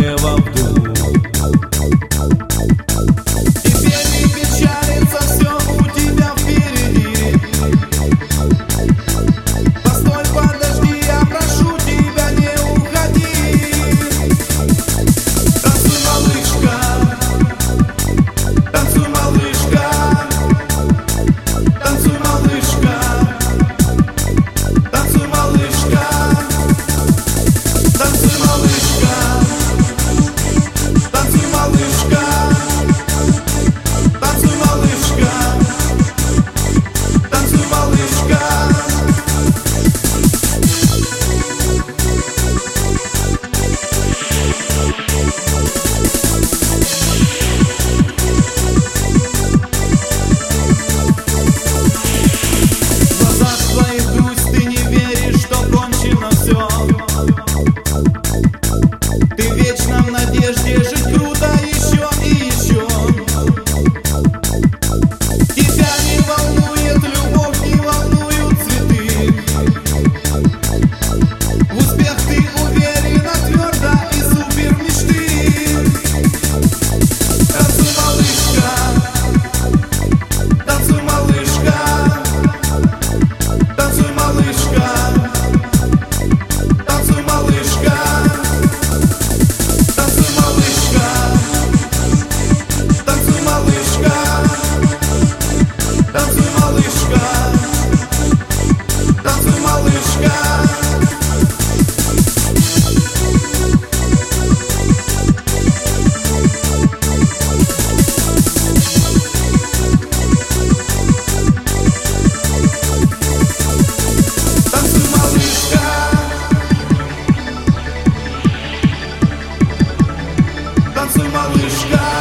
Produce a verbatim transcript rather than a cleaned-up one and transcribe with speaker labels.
Speaker 1: не вовду. Теперь не печалится, все у тебя впереди. Постой, подожди, я прошу тебя, не уходи. Танцуй, малышка, танцуй, малышка, танцуй, малышка, танцуй, малышка, танцуй, малышка, танцуй, малышка, танцуй, малышка, танцуй, малышка. В глазах твоих грусть, ты не веришь, что кончено все. Ты в вечном надежде жить круто еще и еще. Тебя не волнует любовь, не волнуют цветы. В успех ты уверена, твердо и супер мечты. Танцуй, малышка, танцуй, малышка, танцуй, малышка, танцуй, малышка, танцуй, малышка, танцуй, малышка, танцуй, малышка, танцуй, малышка. Танцуй, малышка, танцуй, малышка.